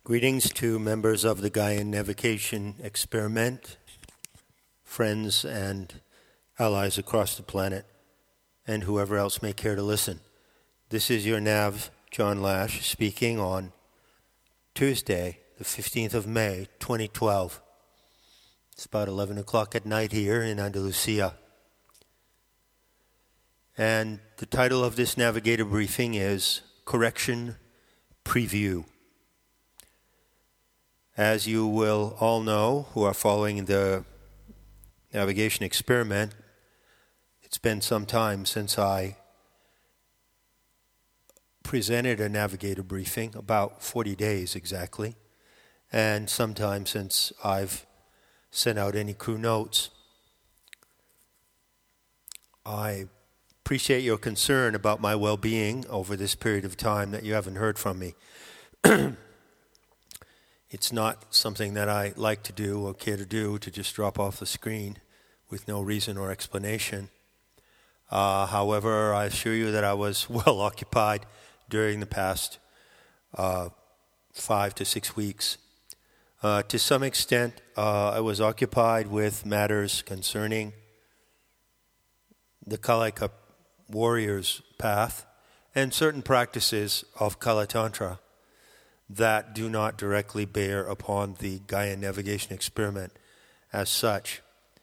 Greetings to members of the Gaian Navigation Experiment, friends and allies across the planet, and whoever else may care to listen. This is your Nav, John Lash, speaking on Tuesday, the 15th of May, 2012. It's about 11 o'clock at night here in Andalusia. And the title of this Navigator briefing is Correction Preview. As you will all know who are following the navigation experiment, it's been some time since I presented a navigator briefing, about 40 days exactly, and some time since I've sent out any crew notes. I appreciate your concern about my well-being over this period of time that you haven't heard from me. It's not something that I like to do or care to do, to just drop off the screen with no reason or explanation. However, I assure you that I was well occupied during the past 5 to 6 weeks. To some extent, I was occupied with matters concerning the Kalika warrior's path and certain practices of Kala Tantra that do not directly bear upon the Gaian navigation experiment as such.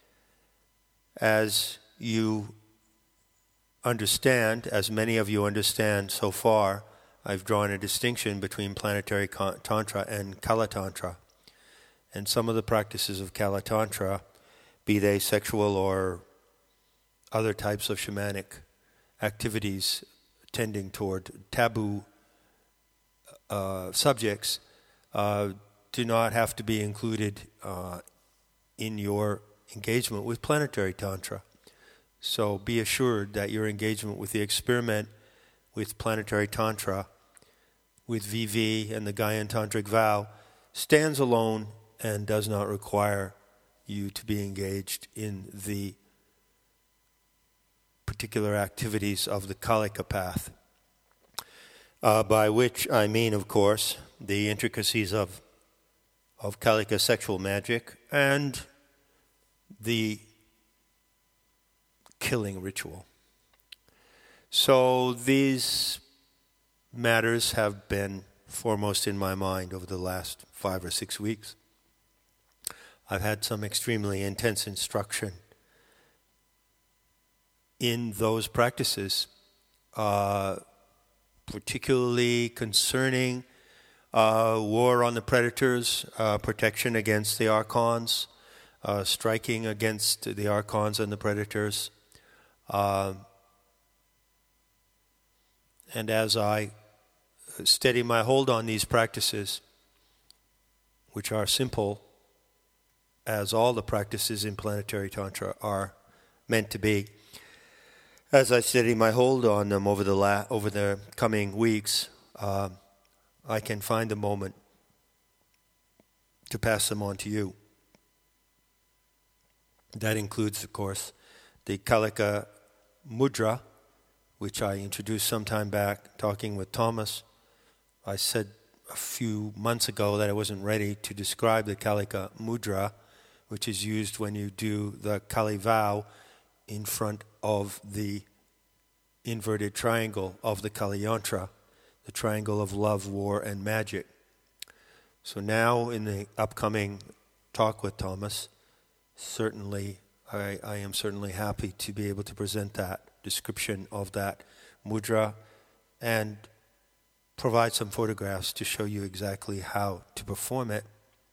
As you understand, as many of you understand so far, I've drawn a distinction between planetary Tantra and Kala Tantra. And some of the practices of Kala Tantra, be they sexual or other types of shamanic activities tending toward taboo subjects, do not have to be included in your engagement with planetary Tantra. So be assured that your engagement with the experiment with planetary Tantra, with VV and the Gaian Tantric vow, stands alone and does not require you to be engaged in the particular activities of the Kalika path. By which I mean, of course, the intricacies of Kalika sexual magic and the killing ritual. So these matters have been foremost in my mind over the last 5 or 6 weeks. I've had some extremely intense instruction in those practices, particularly concerning war on the predators, protection against the archons, striking against the archons and the predators. And as I steady my hold on these practices, which are simple, as all the practices in planetary Tantra are meant to be, as I steady my hold on them over the coming weeks, I can find a moment to pass them on to you. That includes, of course, the Kalika Mudra, which I introduced some time back talking with Thomas. I said a few months ago that I wasn't ready to describe the Kalika Mudra, which is used when you do the Kali vow in front of the inverted triangle of the Kali Yantra, the triangle of love, war, and magic. So now in the upcoming talk with Thomas, certainly I am certainly happy to be able to present that description of that mudra and provide some photographs to show you exactly how to perform it.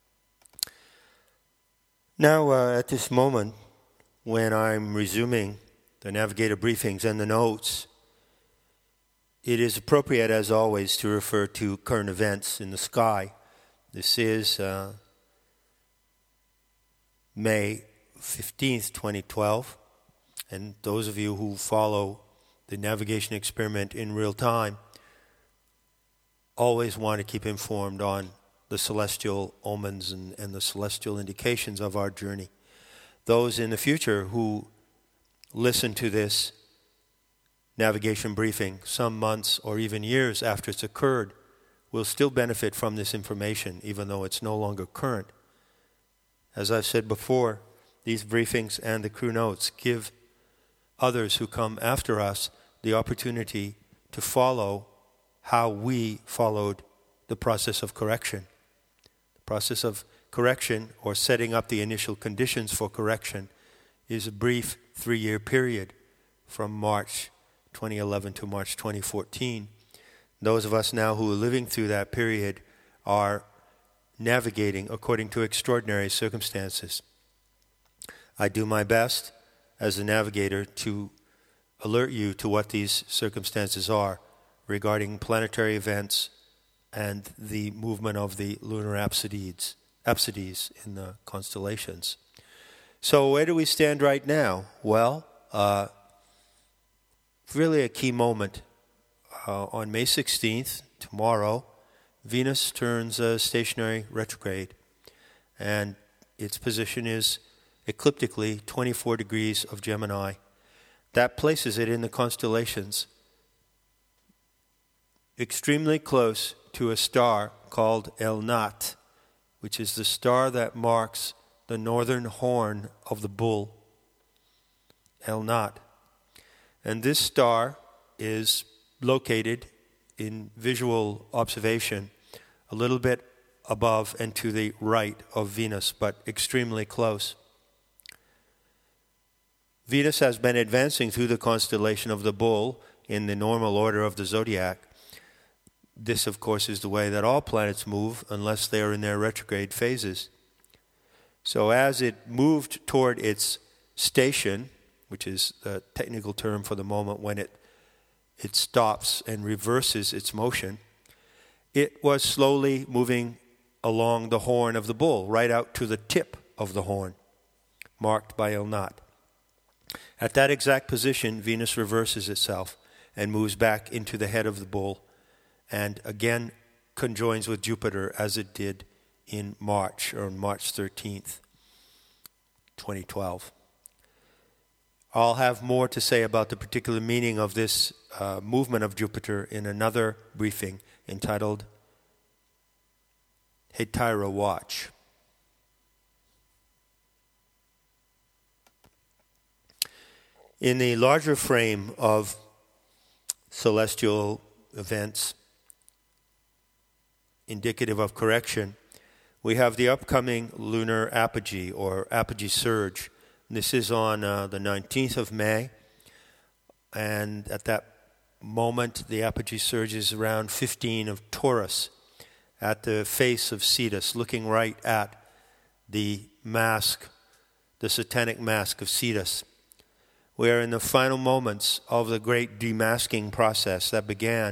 Now, at this moment, when I'm resuming the navigator briefings and the notes, it is appropriate, as always, to refer to current events in the sky. This is May 15th, 2012, and those of you who follow the navigation experiment in real time always want to keep informed on the celestial omens and the celestial indications of our journey. Those in the future who listen to this navigation briefing some months or even years after it's occurred will still benefit from this information, even though it's no longer current. As I've said before, these briefings and the crew notes give others who come after us the opportunity to follow how we followed the process of correction. The process of correction, or setting up the initial conditions for correction, is a brief 3-year period from March 2011 to March 2014. Those of us now who are living through that period are navigating according to extraordinary circumstances. I do my best as a navigator to alert you to what these circumstances are regarding planetary events and the movement of the lunar apsides in the constellations. So where do we stand right now? Well, really a key moment. On May 16th, tomorrow, Venus turns stationary retrograde, and its position is ecliptically 24 degrees of Gemini. That places it in the constellations extremely close to a star called El Nat, which is the star that marks the northern horn of the bull, El Nat. And this star is located in visual observation a little bit above and to the right of Venus, but extremely close. Venus has been advancing through the constellation of the bull in the normal order of the zodiac. This, of course, is the way that all planets move unless they are in their retrograde phases. So as it moved toward its station, which is the technical term for the moment when it stops and reverses its motion, it was slowly moving along the horn of the bull, right out to the tip of the horn, marked by El Nat. At that exact position, Venus reverses itself and moves back into the head of the bull, and again conjoins with Jupiter as it did in March, or March 13th, 2012. I'll have more to say about the particular meaning of this movement of Jupiter in another briefing entitled Hetira Watch. In the larger frame of celestial events indicative of correction, we have the upcoming lunar apogee or apogee surge. This is on the 19th of May, and at that moment the apogee surge is around 15 of Taurus at the face of Cetus, looking right at the mask, the satanic mask of Cetus. We are in the final moments of the great demasking process that began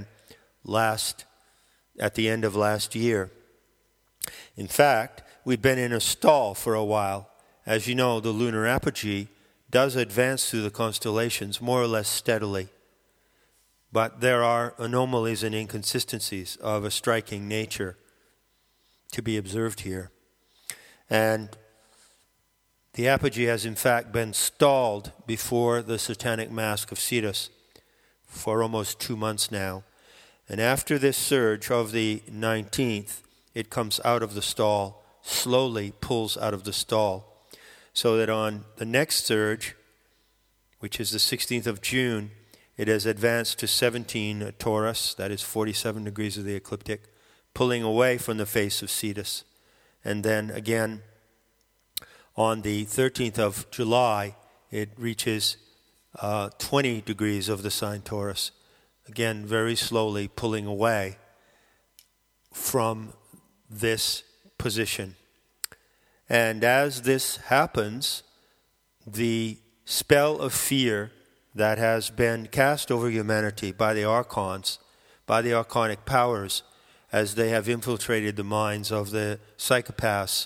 at the end of last year. In fact, we've been in a stall for a while. As you know, the lunar apogee does advance through the constellations more or less steadily. But there are anomalies and inconsistencies of a striking nature to be observed here. And the apogee has in fact been stalled before the satanic mask of Cetus for almost 2 months now. And after this surge of the 19th, it comes out of the stall, slowly pulls out of the stall, so that on the next surge, which is the 16th of June, it has advanced to 17 Taurus, that is 47 degrees of the ecliptic, pulling away from the face of Cetus. And then again, on the 13th of July, it reaches 20 degrees of the sign Taurus, again very slowly pulling away from this position. And as this happens, the spell of fear that has been cast over humanity by the archons, by the archonic powers, as they have infiltrated the minds of the psychopaths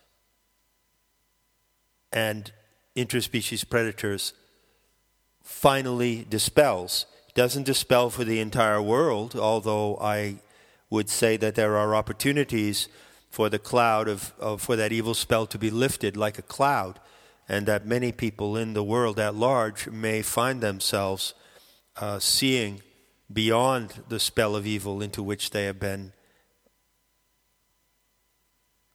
and interspecies predators, finally dispels. It doesn't dispel for the entire world, although I would say that there are opportunities for the cloud for that evil spell to be lifted like a cloud, and that many people in the world at large may find themselves seeing beyond the spell of evil into which they have been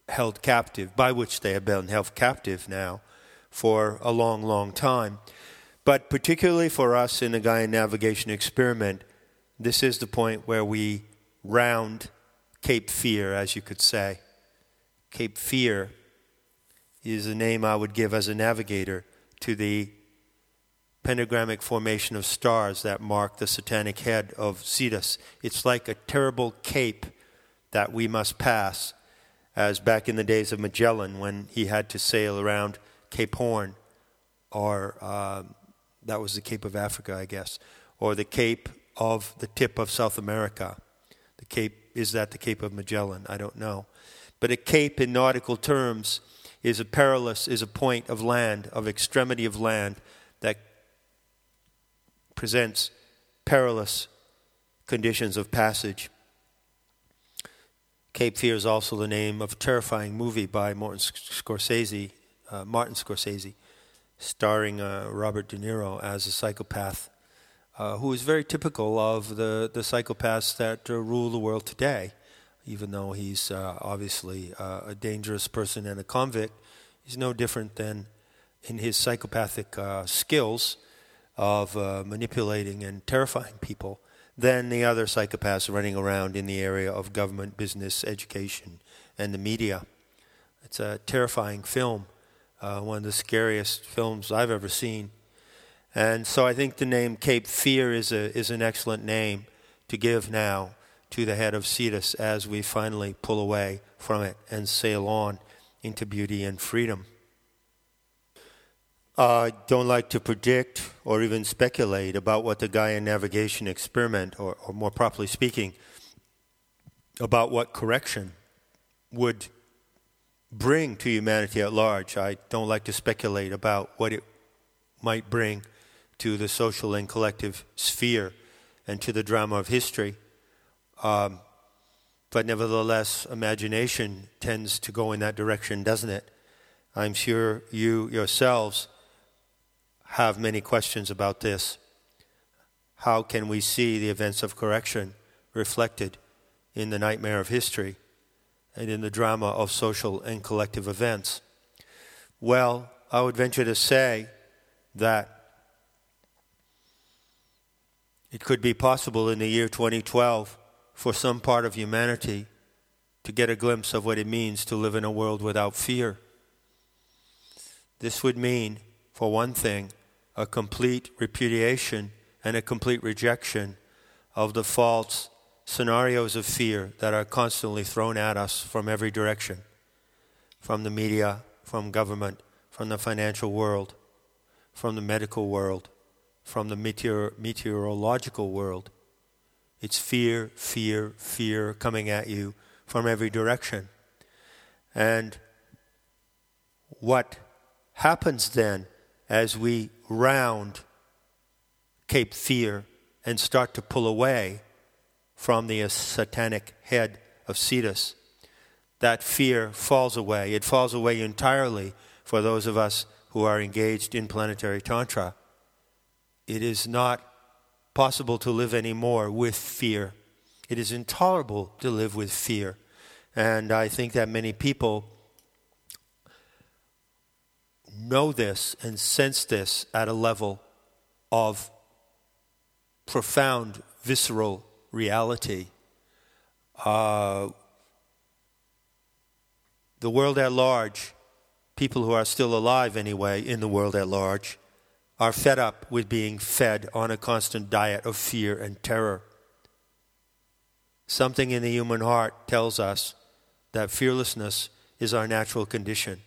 held captive, by which they have been held captive now for a long, long time. But particularly for us in the Gaian navigation experiment, this is the point where we round Cape Fear, as you could say. Cape Fear is a name I would give as a navigator to the pentagrammic formation of stars that mark the satanic head of Cetus. It's like a terrible cape that we must pass, as back in the days of Magellan when he had to sail around Cape Horn, or that was the Cape of Africa, I guess, or the Cape of the tip of South America. The Cape, is that the Cape of Magellan? I don't know. But a cape in nautical terms is a point of land, of extremity of land, that presents perilous conditions of passage. Cape Fear is also the name of a terrifying movie by Martin Scorsese, starring Robert De Niro as a psychopath, who is very typical of the psychopaths that rule the world today. Even though he's obviously a dangerous person and a convict, he's no different than in his psychopathic skills of manipulating and terrifying people than the other psychopaths running around in the area of government, business, education, and the media. It's a terrifying film, one of the scariest films I've ever seen. And so I think the name Cape Fear is an excellent name to give now to the head of Cetus as we finally pull away from it and sail on into beauty and freedom. I don't like to predict or even speculate about what the Gaian navigation experiment, or more properly speaking, about what correction would bring to humanity at large. I don't like to speculate about what it might bring to the social and collective sphere and to the drama of history. But nevertheless, imagination tends to go in that direction, doesn't it? I'm sure you yourselves have many questions about this. How can we see the events of correction reflected in the nightmare of history and in the drama of social and collective events? Well, I would venture to say that it could be possible in the year 2012 for some part of humanity to get a glimpse of what it means to live in a world without fear. This would mean, for one thing, a complete repudiation and a complete rejection of the false scenarios of fear that are constantly thrown at us from every direction, from the media, from government, from the financial world, from the medical world, from the meteorological world. It's fear, fear, fear coming at you from every direction. And what happens then as we round Cape Fear and start to pull away from the satanic head of Cetus, that fear falls away. It falls away entirely for those of us who are engaged in planetary tantra. It is not possible to live anymore with fear. It is intolerable to live with fear. And I think that many people know this and sense this at a level of profound, visceral reality. The world at large, people who are still alive anyway in the world at large, are fed up with being fed on a constant diet of fear and terror. Something in the human heart tells us that fearlessness is our natural condition.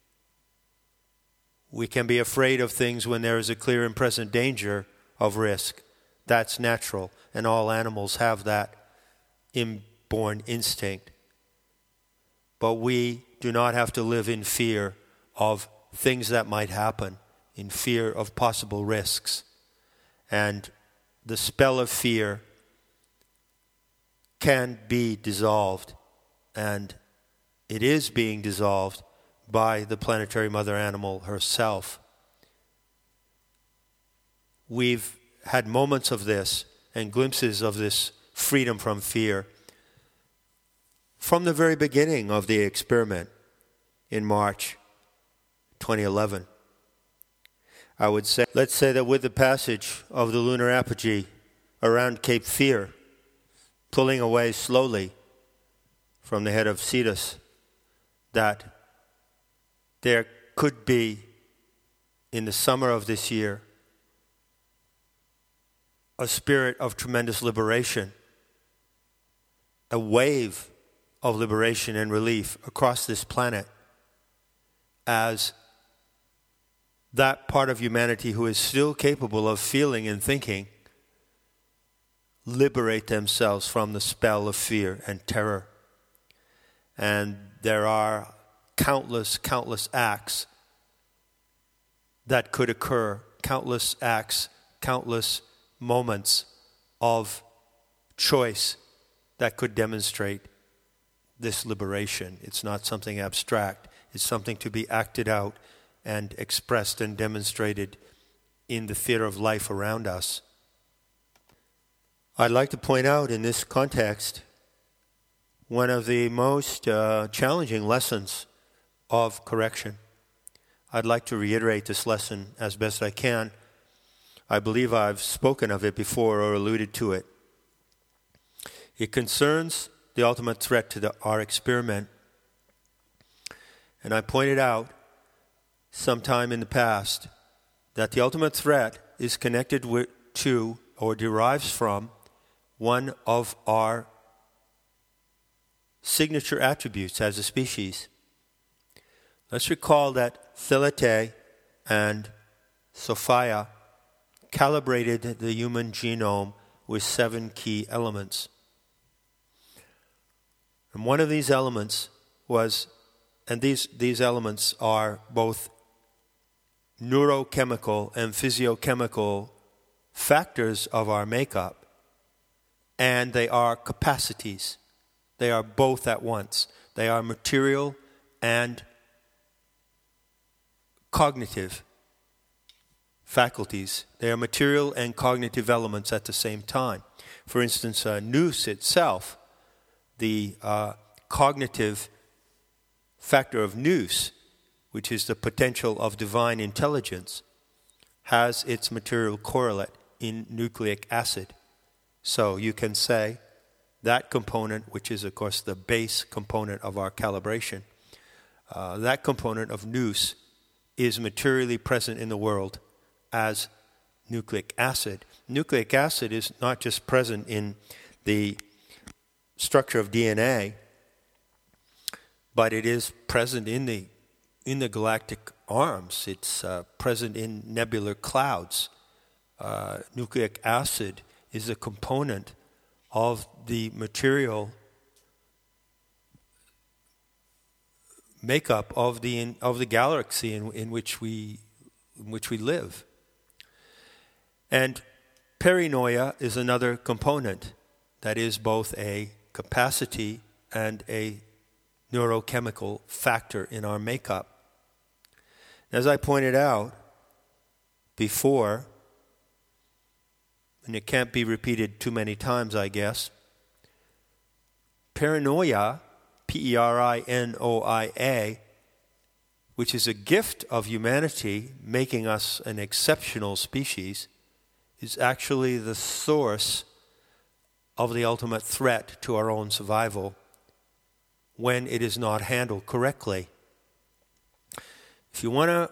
We can be afraid of things when there is a clear and present danger of risk. That's natural, and all animals have that inborn instinct. But we do not have to live in fear of things that might happen, in fear of possible risks. And the spell of fear can be dissolved, and it is being dissolved by the planetary mother animal herself. We've had moments of this and glimpses of this freedom from fear from the very beginning of the experiment. in March 2011. I would say, let's say that with the passage of the lunar apogee around Cape Fear, pulling away slowly from the head of Cetus, that there could be, in the summer of this year, a spirit of tremendous liberation, a wave of liberation and relief across this planet, as that part of humanity who is still capable of feeling and thinking liberate themselves from the spell of fear and terror. And there are countless acts that could occur, countless acts, countless moments of choice that could demonstrate this liberation. It's not something abstract. It's something to be acted out and expressed and demonstrated in the theater of life around us. I'd like to point out in this context one of the most challenging lessons of correction. I'd like to reiterate this lesson as best I can. I believe I've spoken of it before or alluded to it. It concerns the ultimate threat to our experiment. And I pointed out sometime in the past that the ultimate threat is connected to or derives from one of our signature attributes as a species. Let's recall that Thelete and Sophia calibrated the human genome with 7 key elements. And one of these elements was, and these elements are both neurochemical and physiochemical factors of our makeup, and they are capacities. They are both at once. They are material and cognitive faculties. They are material and cognitive elements at the same time. For instance, nous itself, the cognitive factor of nous, which is the potential of divine intelligence, has its material correlate in nucleic acid. So you can say that component, which is of course the base component of our calibration, that component of nous is materially present in the world as nucleic acid. Nucleic acid is not just present in the structure of DNA, but it is present in the galactic arms. It's present in nebular clouds. Nucleic acid is a component of the material makeup of the galaxy in which we live. And paranoia is another component that is both a capacity and a neurochemical factor in our makeup. As I pointed out before, and it can't be repeated too many times, I guess, paranoia, P-E-R-I-N-O-I-A, which is a gift of humanity, making us an exceptional species, is actually the source of the ultimate threat to our own survival when it is not handled correctly. If you want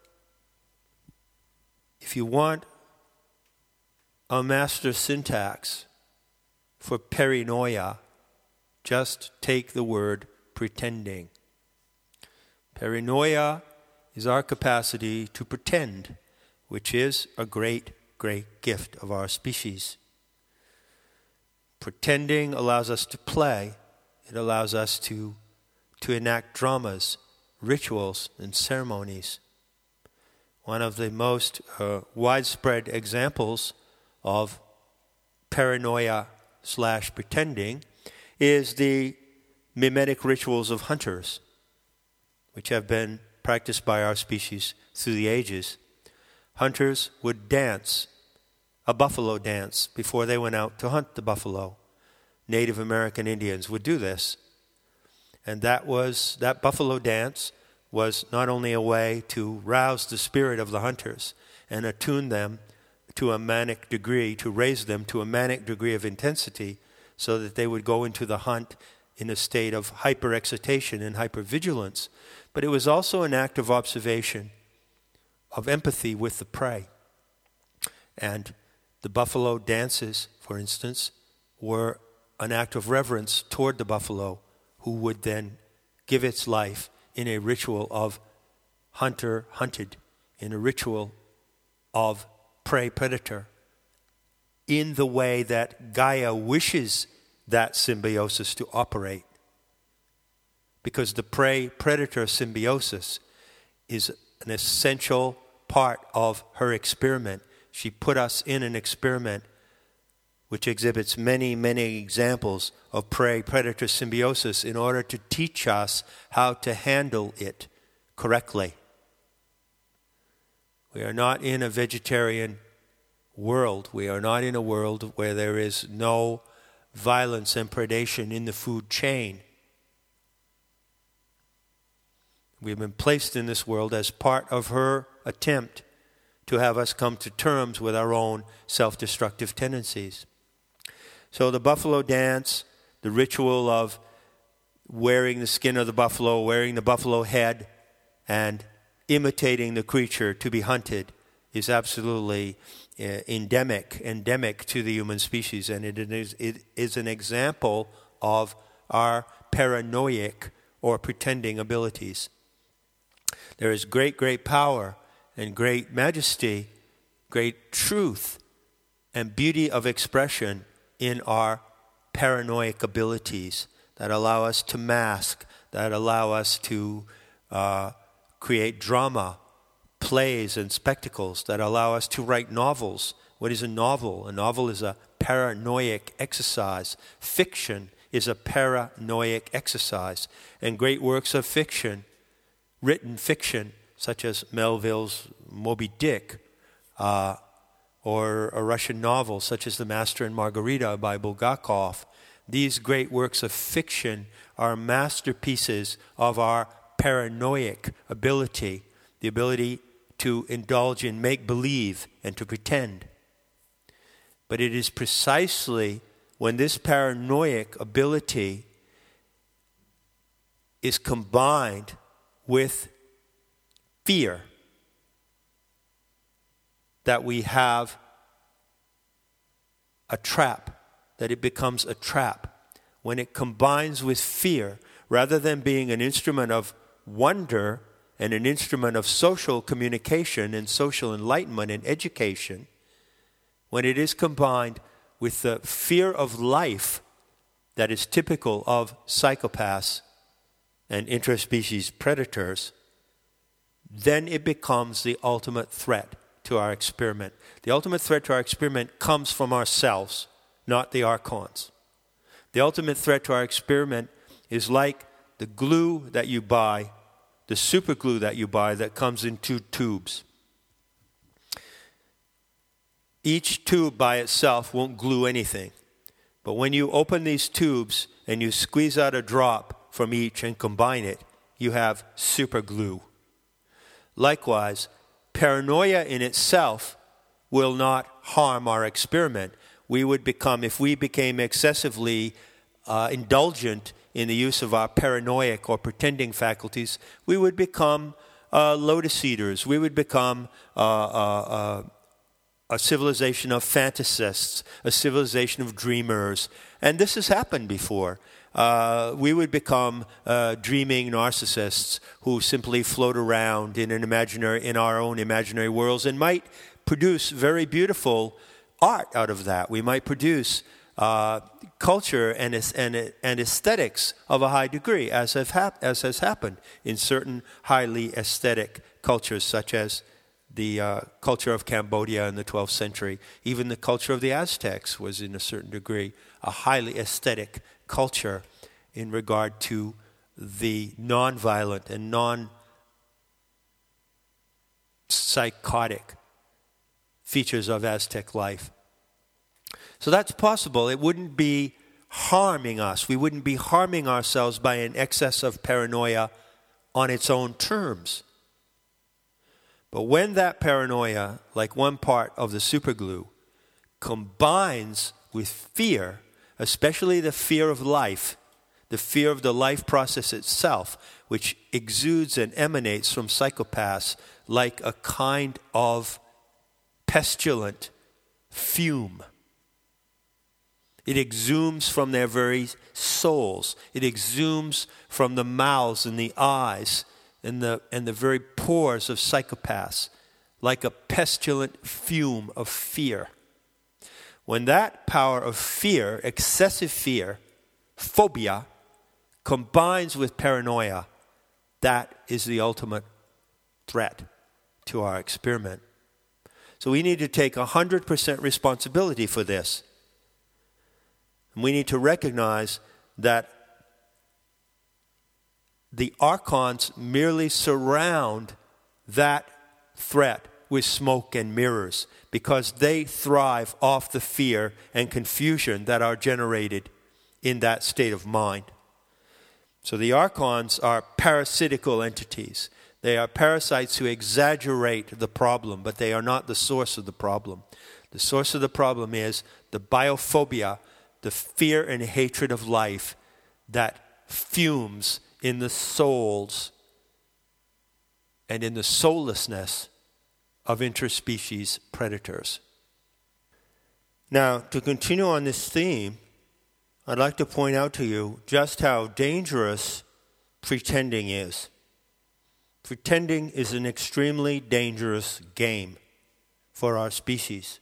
a master syntax for paranoia, just take the word pretending. Paranoia is our capacity to pretend, which is a great, great gift of our species. Pretending allows us to play. It allows us to enact dramas, rituals, and ceremonies. One of the most widespread examples of paranoia/pretending is the mimetic rituals of hunters, which have been practiced by our species through the ages. Hunters would dance a buffalo dance before they went out to hunt the buffalo. Native American Indians would do this. And that buffalo dance was not only a way to rouse the spirit of the hunters and attune them to a manic degree, to raise them to a manic degree of intensity so that they would go into the hunt in a state of hyper-excitation and hyper-vigilance, but it was also an act of observation, of empathy with the prey. And the buffalo dances, for instance, were an act of reverence toward the buffalo, who would then give its life in a ritual of hunter-hunted, in a ritual of prey-predator, in the way that Gaia wishes that symbiosis to operate. Because the prey-predator symbiosis is an essential part of her experiment. She put us in an experiment which exhibits many, many examples of prey-predator symbiosis in order to teach us how to handle it correctly. We are not in a vegetarian world. We are not in a world where there is no violence and predation in the food chain. We have been placed in this world as part of her attempt to have us come to terms with our own self-destructive tendencies. So the buffalo dance, the ritual of wearing the skin of the buffalo, wearing the buffalo head, and imitating the creature to be hunted is absolutely endemic to the human species, and it is an example of our paranoiac or pretending abilities. There is great, great power and great majesty, great truth and beauty of expression in our paranoiac abilities that allow us to mask, that allow us to create drama, plays and spectacles, that allow us to write novels. What is a novel? A novel is a paranoiac exercise. Fiction is a paranoiac exercise. And great works of fiction, written fiction, such as Melville's Moby Dick, or a Russian novel such as The Master and Margarita by Bulgakov. These great works of fiction are masterpieces of our paranoiac ability, the ability to indulge in make-believe and to pretend. But it is precisely when this paranoiac ability is combined with fear that we have a trap, that it becomes a trap. When it combines with fear, rather than being an instrument of wonder and an instrument of social communication and social enlightenment and education, when it is combined with the fear of life that is typical of psychopaths and interspecies predators, then it becomes the ultimate threat to our experiment. The ultimate threat to our experiment comes from ourselves, not the archons. The ultimate threat to our experiment is like the glue that you buy, the super glue that you buy that comes in 2 tubes. Each tube by itself won't glue anything. But when you open these tubes and you squeeze out a drop from each and combine it, you have super glue. Likewise, paranoia in itself will not harm our experiment. We would become, if we became excessively indulgent in the use of our paranoiac or pretending faculties, we would become lotus eaters. We would become a civilization of fantasists, a civilization of dreamers. And this has happened before. We would become dreaming narcissists who simply float around in our own imaginary worlds and might produce very beautiful art out of that. We might produce culture and aesthetics of a high degree, as has happened in certain highly aesthetic cultures, such as the culture of Cambodia in the 12th century. Even the culture of the Aztecs was, in a certain degree, a highly aesthetic culture in regard to the non-violent and non-psychotic features of Aztec life. So that's possible. It wouldn't be harming us. We wouldn't be harming ourselves by an excess of paranoia on its own terms. But when that paranoia, like one part of the superglue, combines with fear, especially the fear of life, the fear of the life process itself, which exudes and emanates from psychopaths like a kind of pestilent fume. It exhumes from their very souls. It exhumes from the mouths and the eyes and the very pores of psychopaths like a pestilent fume of fear. When that power of fear, excessive fear, phobia, combines with paranoia, that is the ultimate threat to our experiment. So we need to take 100% responsibility for this. And we need to recognize that the archons merely surround that threat with smoke and mirrors because they thrive off the fear and confusion that are generated in that state of mind. So the archons are parasitical entities. They are parasites who exaggerate the problem, but they are not the source of the problem. The source of the problem is the biophobia, the fear and hatred of life that fumes in the souls and in the soullessness of interspecies predators. Now, to continue on this theme, I'd like to point out to you just how dangerous pretending is. Pretending is an extremely dangerous game for our species.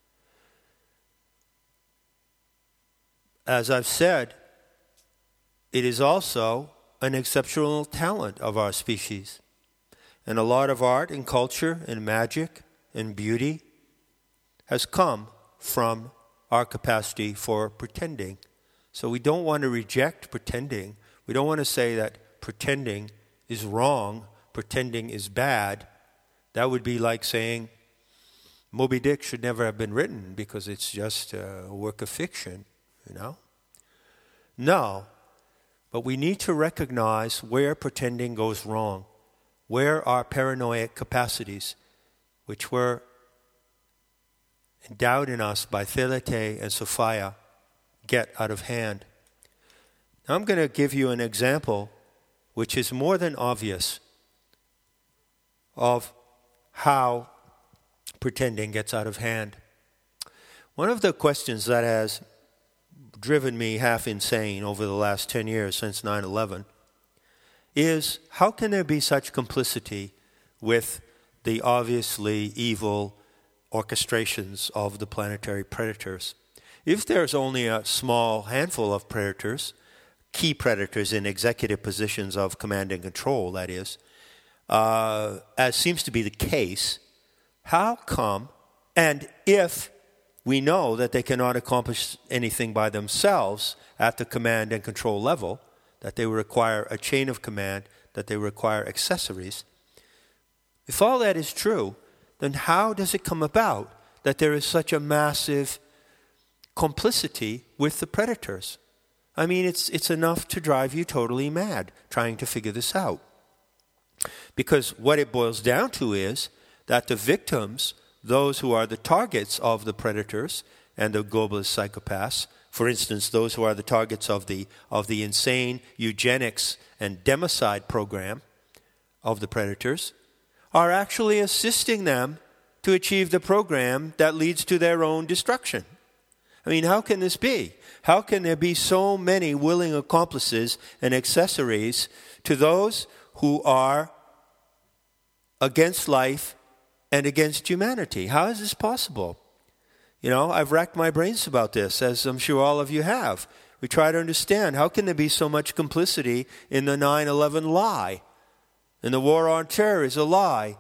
As I've said, it is also an exceptional talent of our species. And a lot of art and culture and magic and beauty has come from our capacity for pretending. So we don't want to reject pretending. We don't want to say that pretending is wrong, pretending is bad. That would be like saying Moby Dick should never have been written because it's just a work of fiction, you know? No, but we need to recognize where pretending goes wrong, where our paranoid capacities, which were endowed in us by Thelete and Sophia, get out of hand. Now I'm going to give you an example which is more than obvious of how pretending gets out of hand. One of the questions that has driven me half insane over the last 10 years since 9/11 is how can there be such complicity with the obviously evil orchestrations of the planetary predators? If there's only a small handful of predators, key predators in executive positions of command and control, that is, as seems to be the case, how come, and if we know that they cannot accomplish anything by themselves at the command and control level, that they require a chain of command, that they require accessories, if all that is true, then how does it come about that there is such a massive complicity with the predators? I mean, it's enough to drive you totally mad trying to figure this out. Because what it boils down to is that the victims, those who are the targets of the predators and the globalist psychopaths, for instance, those who are the targets of the insane eugenics and democide program of the predators, are actually assisting them to achieve the program that leads to their own destruction. I mean, how can this be? How can there be so many willing accomplices and accessories to those who are against life and against humanity? How is this possible? You know, I've racked my brains about this, as I'm sure all of you have. We try to understand, how can there be so much complicity in the 9/11 lie? And the war on terror is a lie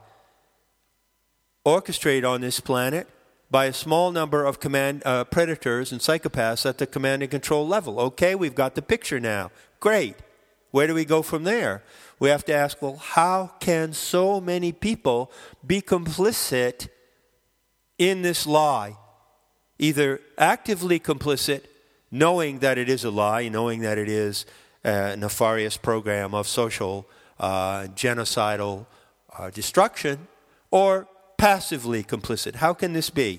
orchestrated on this planet by a small number of predators and psychopaths at the command and control level. Okay, we've got the picture now. Great. Where do we go from there? We have to ask, well, how can so many people be complicit in this lie? Either actively complicit, knowing that it is a lie, knowing that it is a nefarious program of social genocidal destruction, or passively complicit. How can this be?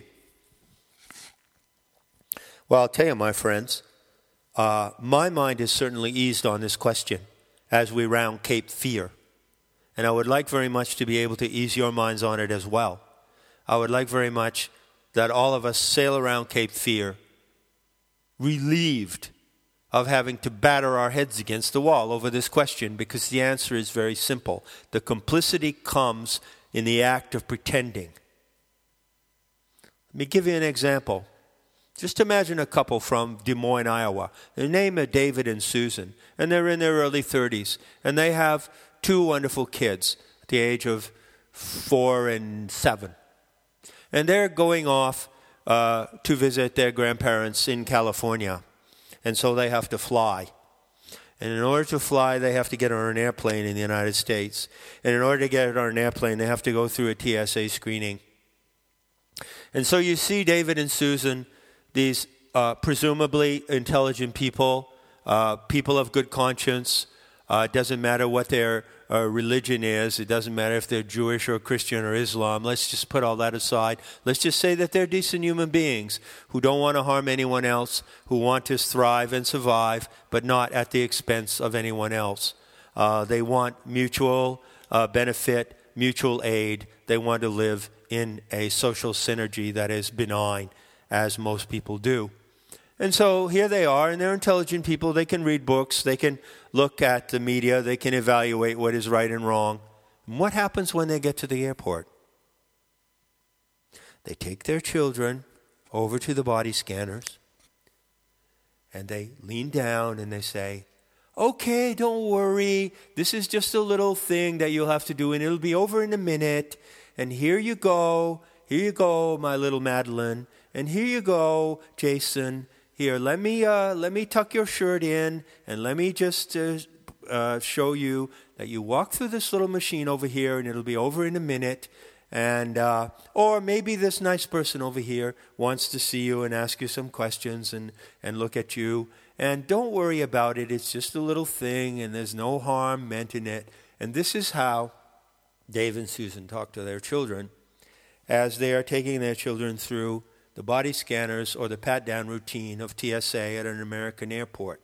Well, I'll tell you, my friends, my mind is certainly eased on this question as we round Cape Fear. And I would like very much to be able to ease your minds on it as well. I would like very much that all of us sail around Cape Fear relieved of having to batter our heads against the wall over this question, because the answer is very simple. The complicity comes in the act of pretending. Let me give you an example. Just imagine a couple from Des Moines, Iowa. Their name is David and Susan, and they're in their early 30s, and they have 2 wonderful kids at the age of 4 and 7. And they're going off to visit their grandparents in California, and so they have to fly. And in order to fly, they have to get on an airplane in the United States. And in order to get on an airplane, they have to go through a TSA screening. And so you see David and Susan, these presumably intelligent people, people of good conscience. It doesn't matter what their religion is. It doesn't matter if they're Jewish or Christian or Islam. Let's just put all that aside. Let's just say that they're decent human beings who don't want to harm anyone else, who want to thrive and survive, but not at the expense of anyone else. They want mutual benefit, mutual aid. They want to live in a social synergy that is benign, as most people do. And so here they are, and they're intelligent people. They can read books. They can look at the media. They can evaluate what is right and wrong. And what happens when they get to the airport? They take their children over to the body scanners, and they lean down and they say, "Okay, don't worry. This is just a little thing that you'll have to do, and it'll be over in a minute. And here you go, my little Madeline. And here you go, Jason. Here, let me tuck your shirt in, and let me just show you that you walk through this little machine over here, and it'll be over in a minute. And or maybe this nice person over here wants to see you and ask you some questions and look at you. And don't worry about it. It's just a little thing, and there's no harm meant in it." And this is how Dave and Susan talk to their children as they are taking their children through the body scanners or the pat-down routine of TSA at an American airport.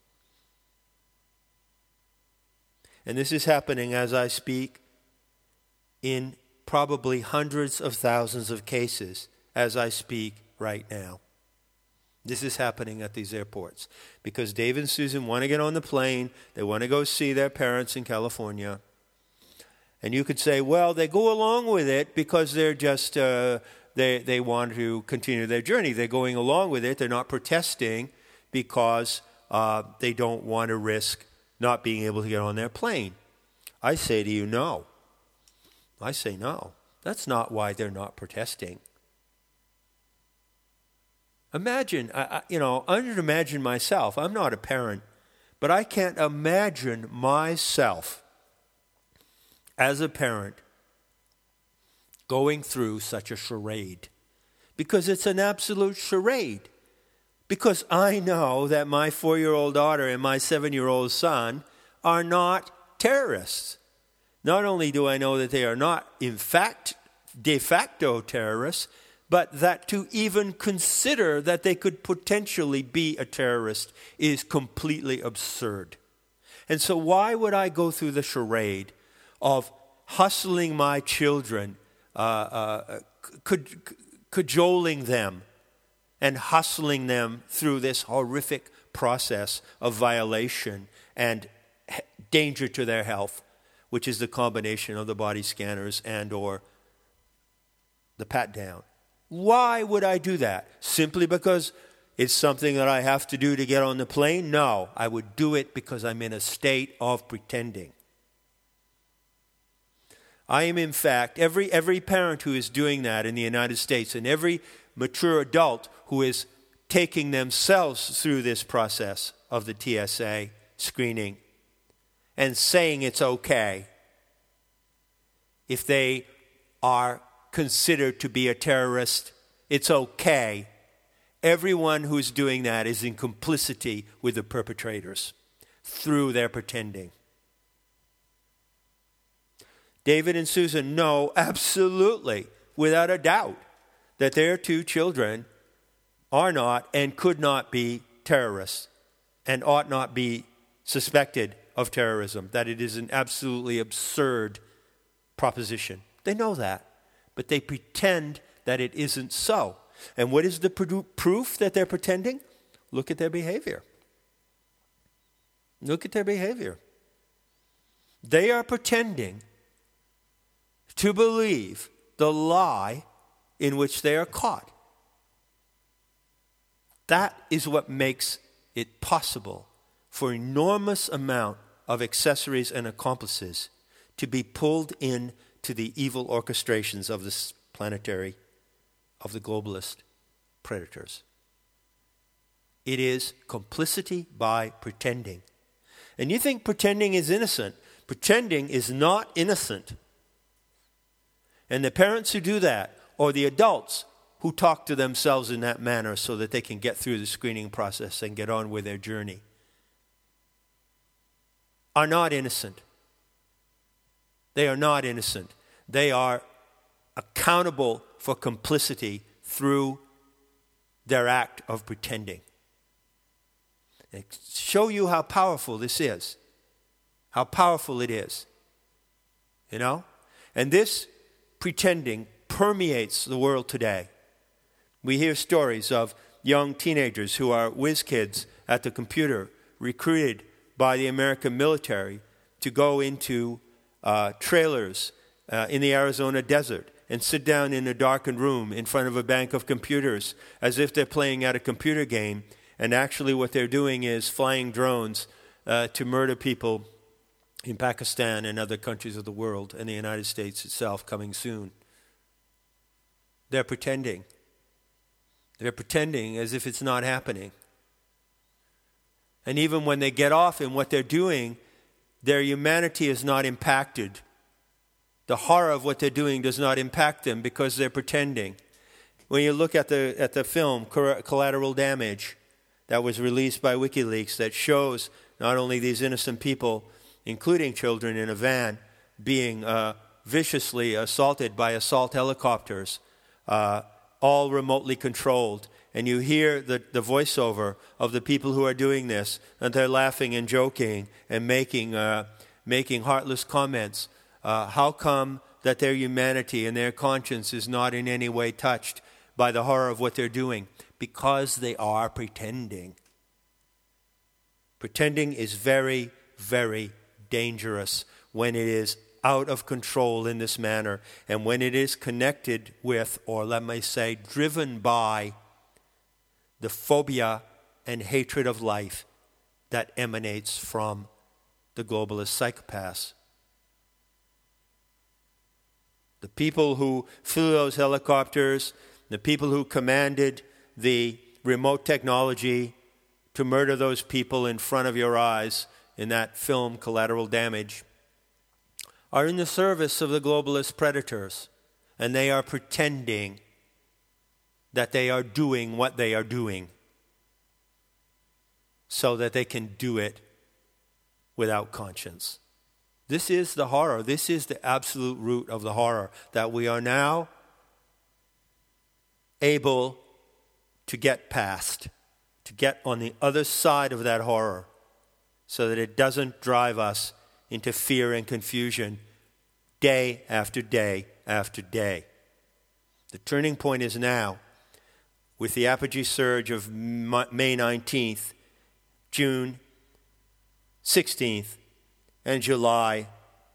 And this is happening as I speak in probably hundreds of thousands of cases as I speak right now. This is happening at these airports because Dave and Susan want to get on the plane. They want to go see their parents in California. And you could say, well, they go along with it because they're just, they want to continue their journey. They're going along with it. They're not protesting because they don't want to risk not being able to get on their plane. I say to you, no. I say no. That's not why they're not protesting. Imagine, I can imagine myself. I'm not a parent, but I can't imagine myself as a parent going through such a charade, because it's an absolute charade. Because I know that my 4-year-old daughter and my 7-year-old son are not terrorists. Not only do I know that they are not, in fact, de facto terrorists, but that to even consider that they could potentially be a terrorist is completely absurd. And so why would I go through the charade of hustling my children, cajoling them, and hustling them through this horrific process of violation and danger to their health, which is the combination of the body scanners and or the pat-down? Why would I do that? Simply because it's something that I have to do to get on the plane? No, I would do it because I'm in a state of pretending. I am, in fact, every parent who is doing that in the United States and every mature adult who is taking themselves through this process of the TSA screening and saying it's okay if they are considered to be a terrorist, it's okay. Everyone who's doing that is in complicity with the perpetrators through their pretending. David and Susan know absolutely, without a doubt, that their two children are not and could not be terrorists and ought not be suspected of terrorism, that it is an absolutely absurd proposition. They know that, but they pretend that it isn't so. And what is the proof that they're pretending? Look at their behavior. Look at their behavior. They are pretending to believe the lie in which they are caught. That is what makes it possible for an enormous amount of accessories and accomplices to be pulled in to the evil orchestrations of this planetary, of the globalist predators. It is complicity by pretending. And you think pretending is innocent. Pretending is not innocent. And the parents who do that, or the adults who talk to themselves in that manner so that they can get through the screening process and get on with their journey, are not innocent. They are not innocent. They are accountable for complicity through their act of pretending. And show you how powerful this is. How powerful it is. You know? And this pretending permeates the world today. We hear stories of young teenagers who are whiz kids at the computer, recruited by the American military to go into trailers in the Arizona desert and sit down in a darkened room in front of a bank of computers as if they're playing at a computer game, and actually what they're doing is flying drones to murder people in Pakistan and other countries of the world, and the United States itself coming soon. They're pretending. They're pretending as if it's not happening. And even when they get off in what they're doing, their humanity is not impacted. The horror of what they're doing does not impact them because they're pretending. When you look at the film Collateral Damage that was released by WikiLeaks, that shows not only these innocent people, including children in a van, being viciously assaulted by assault helicopters, all remotely controlled. And you hear the voiceover of the people who are doing this, and they're laughing and joking and making heartless comments. How come that their humanity and their conscience is not in any way touched by the horror of what they're doing? Because they are pretending. Pretending is very, very dangerous when it is out of control in this manner, and when it is connected with, or let me say, driven by, the phobia and hatred of life that emanates from the globalist psychopaths. The people who flew those helicopters, the people who commanded the remote technology to murder those people in front of your eyes in that film, Collateral Damage, are in the service of the globalist predators, and they are pretending that they are doing what they are doing so that they can do it without conscience. This is the horror. This is the absolute root of the horror, that we are now able to get past, to get on the other side of that horror, so that it doesn't drive us into fear and confusion day after day after day. The turning point is now, with the apogee surge of May 19th, June 16th, and July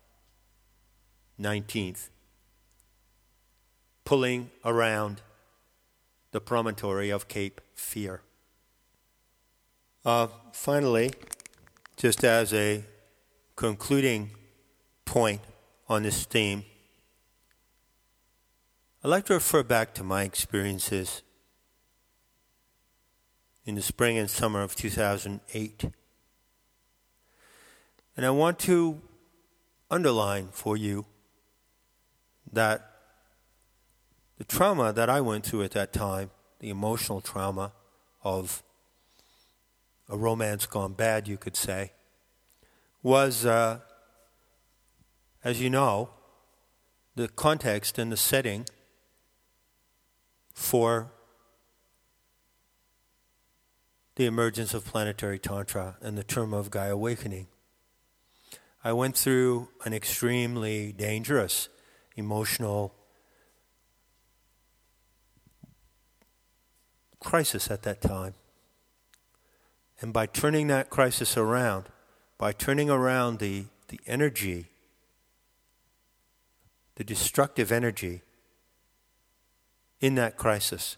19th, pulling around the promontory of Cape Fear. Finally, just as a concluding point on this theme, I'd like to refer back to my experiences in the spring and summer of 2008. And I want to underline for you that the trauma that I went through at that time, the emotional trauma of a romance gone bad, you could say, was, as you know, the context and the setting for the emergence of planetary Tantra and the term of Gaia Awakening. I went through an extremely dangerous emotional crisis at that time. And by turning that crisis around, by turning around the energy, the destructive energy in that crisis,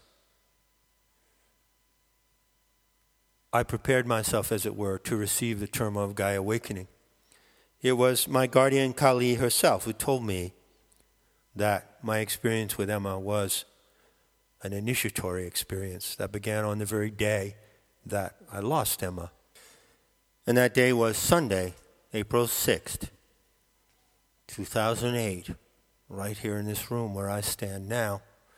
I prepared myself, as it were, to receive the term of Gaia Awakening. It was my guardian Kali herself who told me that my experience with Emma was an initiatory experience that began on the very day that I lost Emma. And that day was Sunday, April 6th, 2008, right here in this room where I stand now.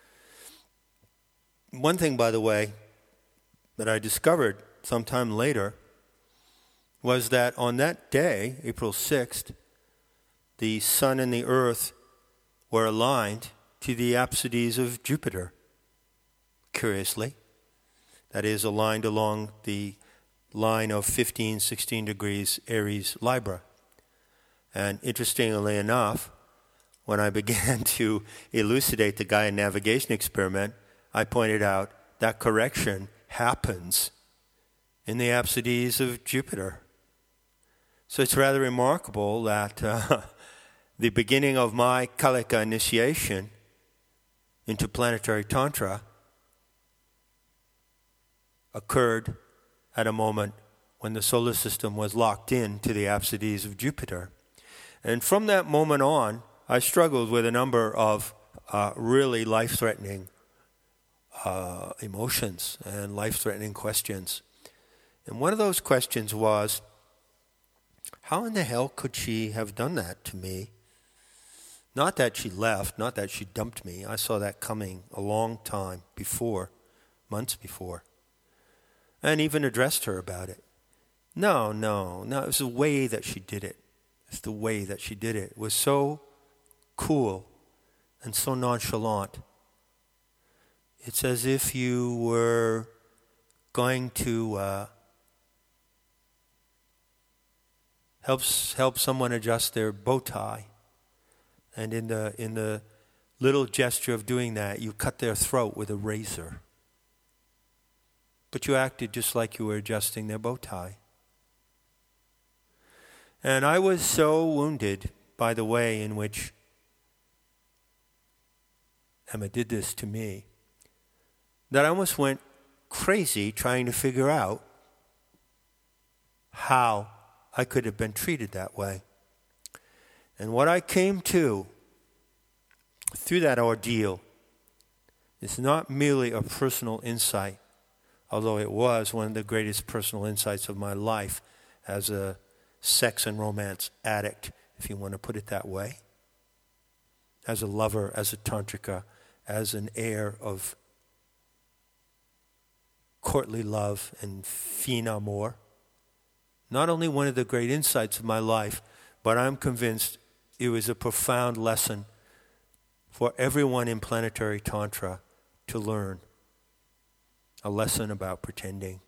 One thing, by the way, that I discovered sometime later was that on that day, April 6th, the sun and the earth were aligned to the apsides of Jupiter, curiously. That is, aligned along the line of 15, 16 degrees Aries Libra. And interestingly enough, when I began to elucidate the Gaia navigation experiment, I pointed out that correction happens in the apsides of Jupiter. So it's rather remarkable that the beginning of my Kalika initiation into planetary Tantra occurred at a moment when the solar system was locked in to the apsides of Jupiter. And from that moment on, I struggled with a number of really life-threatening emotions and life-threatening questions. And one of those questions was, how in the hell could she have done that to me? Not that she left, not that she dumped me. I saw that coming a long time before, months before. And even addressed her about it. No, it was the way that she did it. It's the way that she did it. It was so cool and so nonchalant. It's as if you were going to help someone adjust their bow tie, and in the little gesture of doing that, you cut their throat with a razor. But you acted just like you were adjusting their bow tie. And I was so wounded by the way in which Emma did this to me that I almost went crazy trying to figure out how I could have been treated that way. And what I came to through that ordeal is not merely a personal insight, although it was one of the greatest personal insights of my life as a sex and romance addict, if you want to put it that way, as a lover, as a tantrika, as an heir of courtly love and fin amour. Not only one of the great insights of my life, but I'm convinced it was a profound lesson for everyone in planetary Tantra to learn. A lesson about pretending.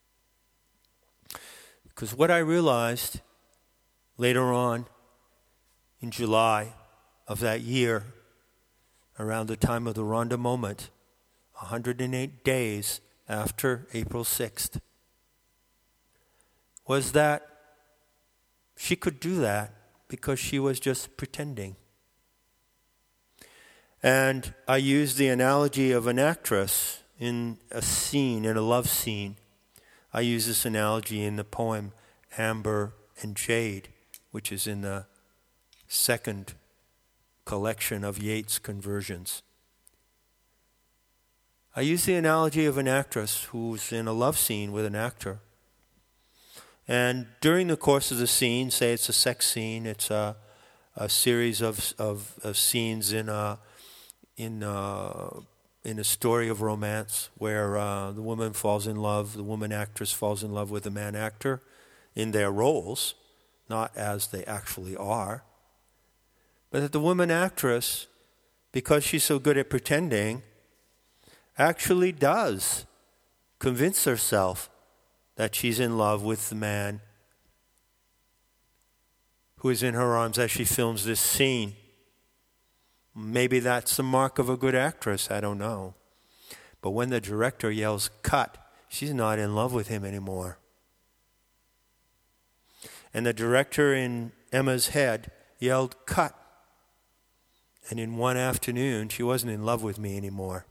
Because what I realized later on in July of that year, around the time of the Rhonda moment, 108 days after April 6th, was that she could do that because she was just pretending. And I used the analogy of an actress in a scene, in a love scene. I use this analogy in the poem Amber and Jade, which is in the second collection of Yeats' conversions. I use the analogy of an actress who's in a love scene with an actor. And during the course of the scene, say it's a sex scene, it's a series of scenes in a story of romance where the woman falls in love, the woman actress falls in love with the man actor in their roles, not as they actually are. But that the woman actress because she's so good at pretending, actually does convince herself that she's in love with the man who is in her arms as she films this scene. Maybe that's the mark of a good actress, I don't know. But when the director yells, "cut," she's not in love with him anymore. And the director in Emma's head yelled, "cut." And in one afternoon, she wasn't in love with me anymore.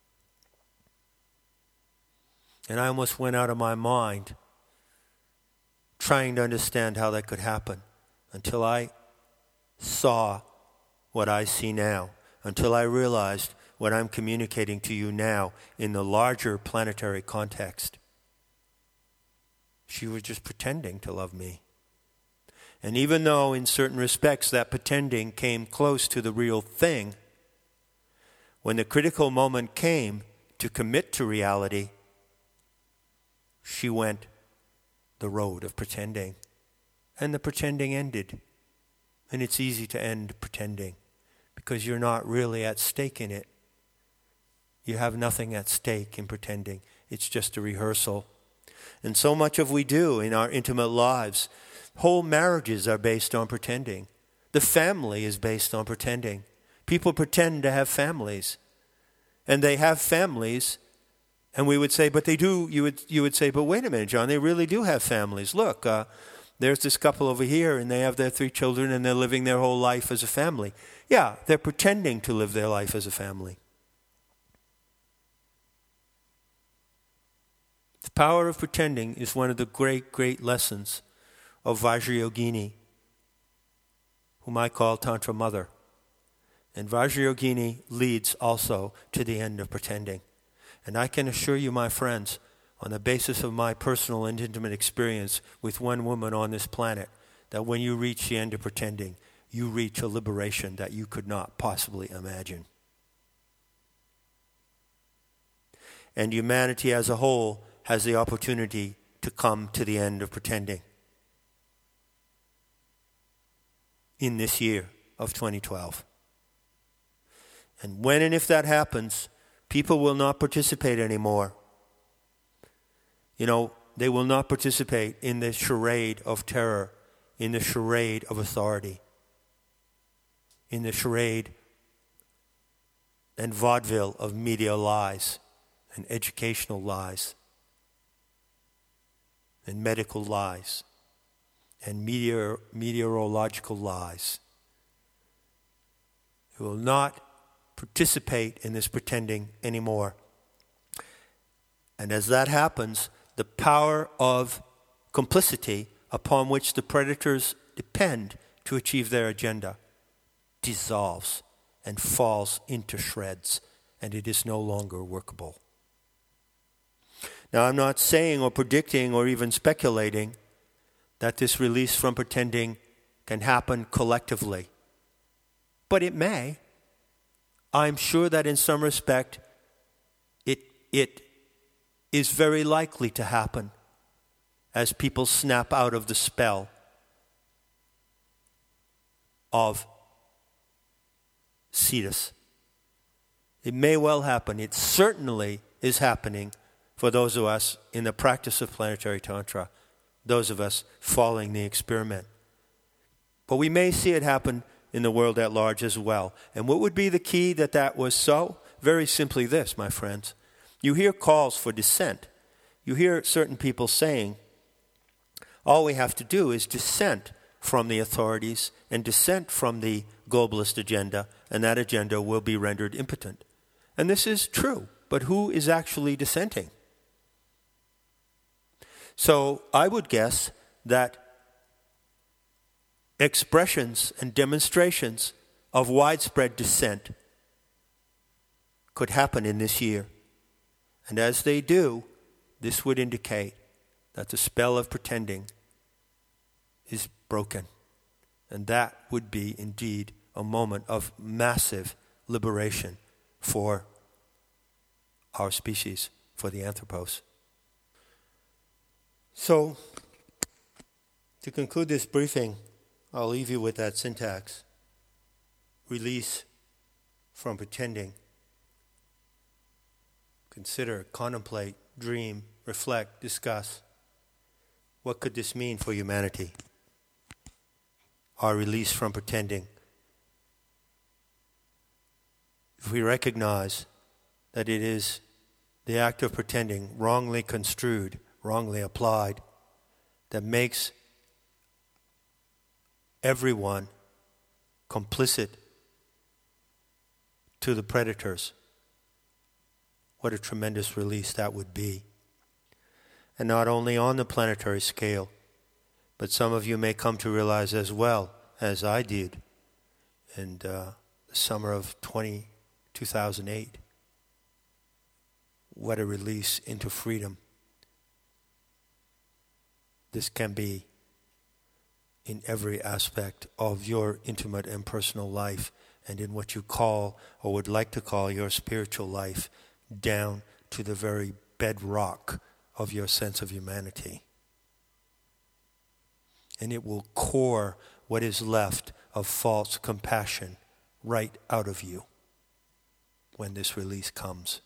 And I almost went out of my mind trying to understand how that could happen until I saw what I see now, until I realized what I'm communicating to you now in the larger planetary context. She was just pretending to love me. And even though in certain respects that pretending came close to the real thing, when the critical moment came to commit to reality, she went the road of pretending. And the pretending ended. And it's easy to end pretending because you're not really at stake in it. You have nothing at stake in pretending. It's just a rehearsal. And so much of we do in our intimate lives. Whole marriages are based on pretending. The family is based on pretending. People pretend to have families. And they have families. And we would say, but they do. You would say, but wait a minute, John, they really do have families. Look, there's this couple over here, and they have their 3 children, and they're living their whole life as a family. Yeah, they're pretending to live their life as a family. The power of pretending is one of the great, great lessons of Vajrayogini, whom I call Tantra Mother. And Vajrayogini leads also to the end of pretending. And I can assure you, my friends, on the basis of my personal and intimate experience with one woman on this planet, that when you reach the end of pretending, you reach a liberation that you could not possibly imagine. And humanity as a whole has the opportunity to come to the end of pretending in this year of 2012. And when and if that happens, people will not participate anymore. You know, they will not participate in the charade of terror, in the charade of authority, in the charade and vaudeville of media lies and educational lies and medical lies and meteorological lies. They will not participate in this pretending anymore. And as that happens, the power of complicity upon which the predators depend to achieve their agenda dissolves and falls into shreds, and it is no longer workable. Now, I'm not saying or predicting or even speculating that this release from pretending can happen collectively, but it may. I'm sure that in some respect it is very likely to happen as people snap out of the spell of Cetus. It may well happen. It certainly is happening for those of us in the practice of planetary tantra, those of us following the experiment. But we may see it happen in the world at large as well. And what would be the key that was so? Very simply this, my friends. You hear calls for dissent. You hear certain people saying, all we have to do is dissent from the authorities and dissent from the globalist agenda, and that agenda will be rendered impotent. And this is true, but who is actually dissenting? So I would guess that expressions and demonstrations of widespread dissent could happen in this year. And as they do, this would indicate that the spell of pretending is broken. And that would be indeed a moment of massive liberation for our species, for the anthropos. So, to conclude this briefing, I'll leave you with that syntax. Release from pretending. Consider, contemplate, dream, reflect, discuss. What could this mean for humanity? Our release from pretending. If we recognize that it is the act of pretending, wrongly construed, wrongly applied, that makes everyone complicit to the predators, what a tremendous release that would be. And not only on the planetary scale, but some of you may come to realize as well, as I did in the summer of 2008, what a release into freedom this can be in every aspect of your intimate and personal life, and in what you call or would like to call your spiritual life, down to the very bedrock of your sense of humanity. And it will core what is left of false compassion right out of you when this release comes.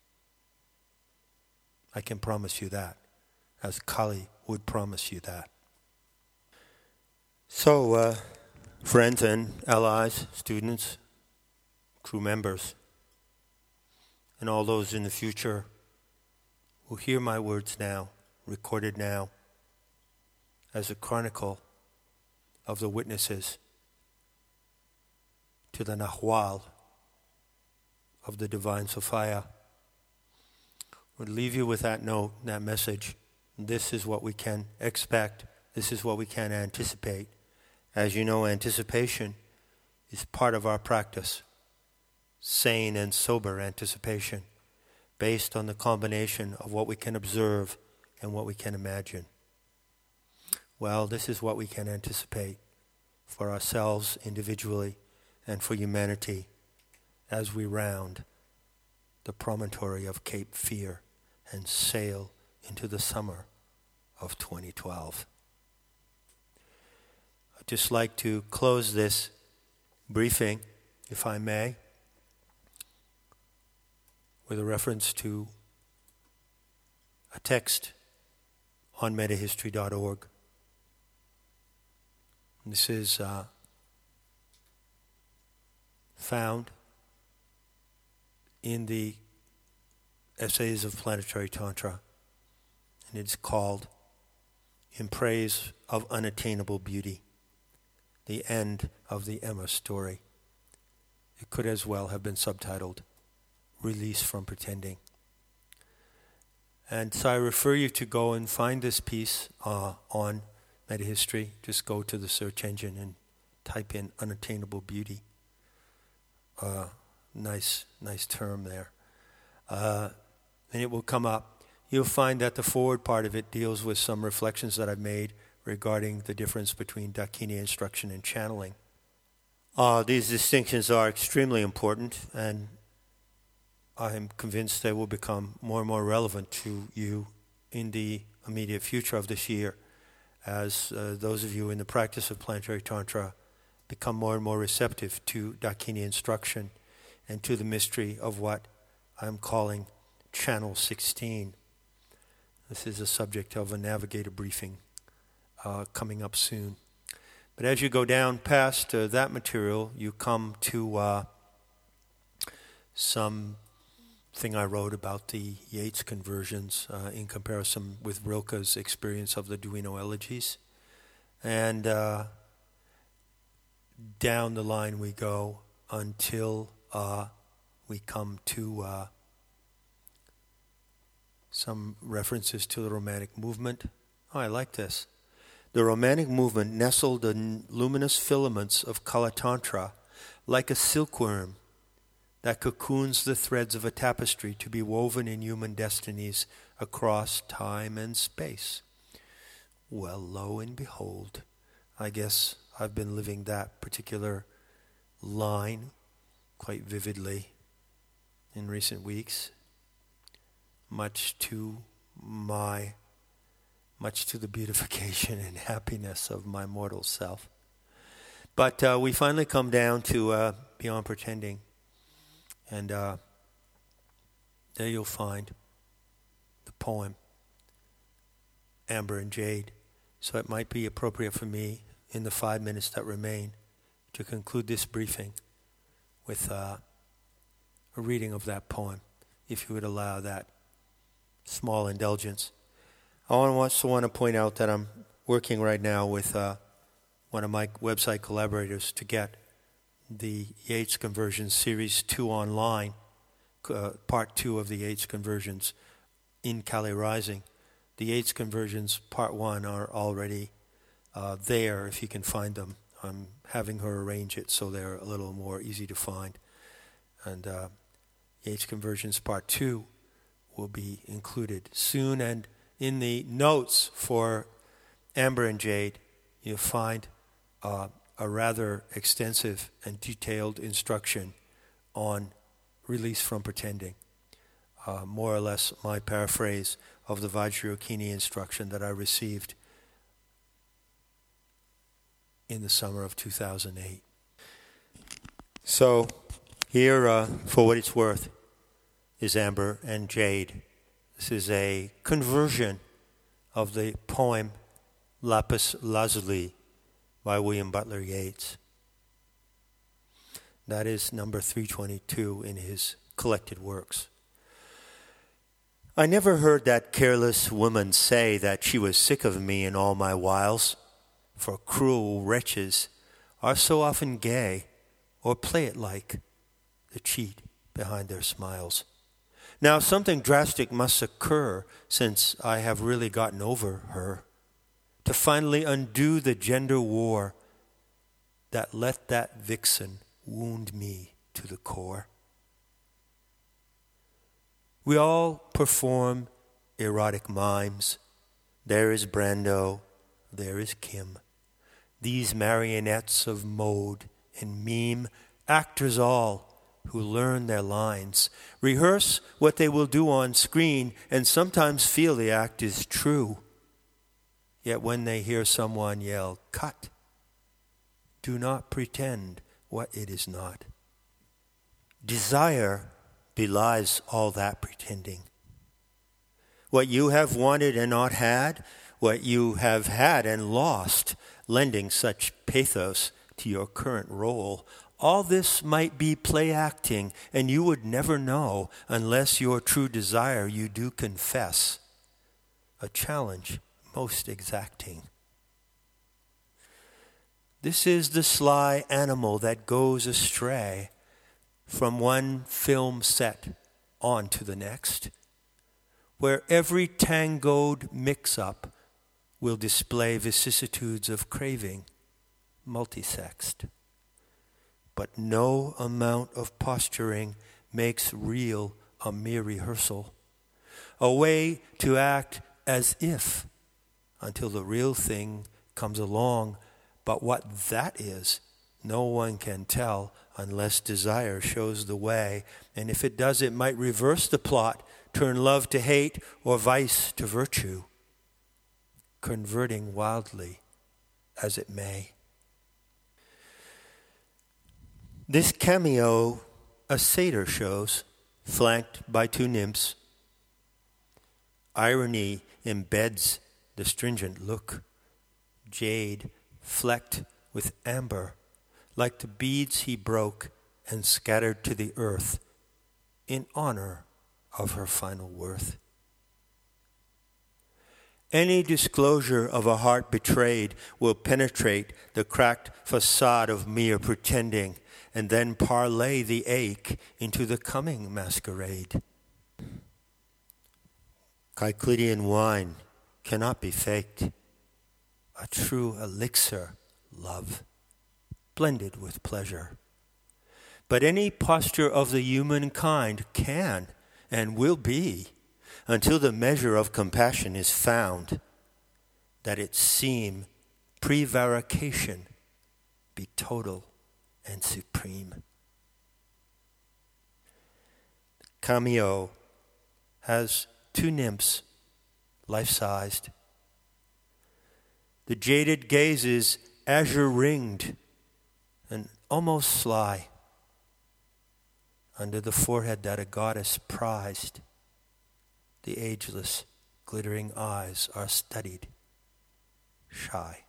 I can promise you that, as Kali would promise you that. So, friends and allies, students, crew members, and all those in the future who hear my words now, recorded now, as a chronicle of the witnesses to the Nahual of the Divine Sophia, would leave you with that note, that message. This is what we can expect. This is what we can anticipate. As you know, anticipation is part of our practice. Sane and sober anticipation, based on the combination of what we can observe and what we can imagine. Well, this is what we can anticipate for ourselves individually and for humanity as we round the promontory of Cape Fear and sail into the summer of 2012. I'd just like to close this briefing, if I may, with a reference to a text on metahistory.org. This is found in the Essays of Planetary Tantra, and it's called In Praise of Unattainable Beauty, the End of the Emma Story. It could as well have been subtitled Release from Pretending. And so I refer you to go and find this piece on Metahistory. Just go to the search engine and type in unattainable beauty. Nice term there. And it will come up. You'll find that the forward part of it deals with some reflections that I've made regarding the difference between Dakini instruction and channeling. These distinctions are extremely important, and I am convinced they will become more and more relevant to you in the immediate future of this year, as those of you in the practice of planetary tantra become more and more receptive to Dakini instruction and to the mystery of what I'm calling Channel 16. This is a subject of a navigator briefing coming up soon. But as you go down past that material, you come to something I wrote about the Yeats conversions in comparison with Rilke's experience of the Duino elegies. And down the line we go until we come to some references to the Romantic movement. Oh, I like this. The Romantic movement nestled in luminous filaments of Kala Tantra like a silkworm that cocoons the threads of a tapestry to be woven in human destinies across time and space. Well, lo and behold, I guess I've been living that particular line quite vividly in recent weeks, much to the beautification and happiness of my mortal self. But we finally come down to Beyond Pretending. And there you'll find the poem, Amber and Jade. So it might be appropriate for me, in the 5 minutes that remain, to conclude this briefing with a reading of that poem, if you would allow that small indulgence. I also want to point out that I'm working right now with one of my website collaborators to get the Yeats Conversions Series 2 online, Part 2 of the Yeats Conversions in Kali Rising. The Yeats Conversions Part 1 are already there if you can find them. I'm having her arrange it so they're a little more easy to find. And Yeats Conversions Part 2 will be included soon. And in the notes for Amber and Jade, you'll find a rather extensive and detailed instruction on release from pretending. More or less my paraphrase of the Vajrayogini instruction that I received in the summer of 2008. So here, for what it's worth, is Amber and Jade. This is a conversion of the poem Lapis Lazuli by William Butler Yeats. That is number 322 in his collected works. I never heard that careless woman say that she was sick of me in all my wiles, for cruel wretches are so often gay, or play it like the cheat behind their smiles. Now something drastic must occur, since I have really gotten over her, to finally undo the gender war that let that vixen wound me to the core. We all perform erotic mimes. There is Brando, there is Kim. These marionettes of mode and meme, actors all who learn their lines, rehearse what they will do on screen, and sometimes feel the act is true. Yet when they hear someone yell, "Cut," do not pretend what it is not. Desire belies all that pretending. What you have wanted and not had, what you have had and lost, lending such pathos to your current role, all this might be play acting, and you would never know unless your true desire you do confess. A challenge most exacting. This is the sly animal that goes astray from one film set on to the next, where every tangoed mix-up will display vicissitudes of craving, multisexed. But no amount of posturing makes real a mere rehearsal, a way to act as if until the real thing comes along. But what that is, no one can tell unless desire shows the way. And if it does, it might reverse the plot, turn love to hate or vice to virtue, converting wildly as it may. This cameo a satyr shows, flanked by two nymphs. Irony embeds the stringent look. Jade flecked with amber, like the beads he broke and scattered to the earth in honor of her final worth. Any disclosure of a heart betrayed will penetrate the cracked facade of mere pretending, and then parlay the ache into the coming masquerade. Cyclidian wine cannot be faked. A true elixir, love, blended with pleasure. But any posture of the human kind can and will be, until the measure of compassion is found, that its seem prevarication be total and supreme. Cameo has two nymphs, life-sized. The jaded gaze is azure-ringed and almost sly. under the forehead that a goddess prized. The ageless, glittering eyes are studied, shy.